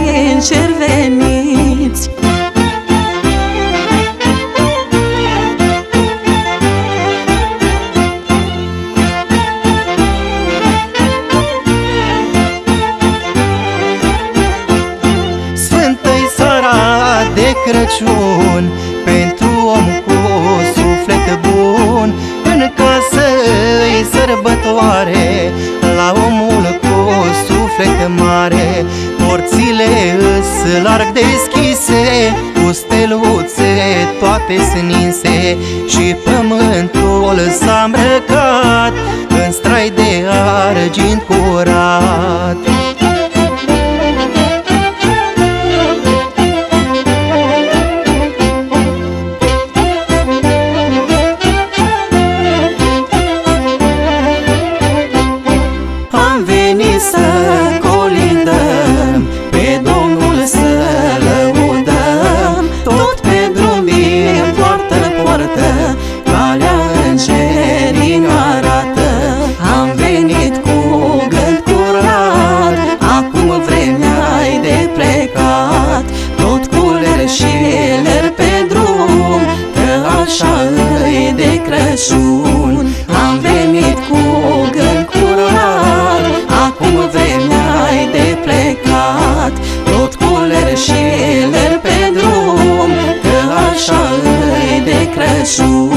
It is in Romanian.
din cer veniți. Sfântă-i seara de Crăciun pentru om cu suflet bun. În casă-i sărbătoare la omul cu suflet mare. Porțile îs larg deschise, cu steluțe toate sunt ninse, și pământul s-a îmbrăcat în strai de argint curat. Am venit să colindăm, pe Domnul să lăudăm. Tot pe drum din poartă în poartă, calea îngerii ne arată. Am venit cu gând curat, acum vremea-i de plecat. Tot cu ler și ler pe drum, că așa îi de Crăciun. Am venit cu gând curat, acum vremea-i de plecat. Tot cu ler și ler pe drum, că așa îi de Crăciun.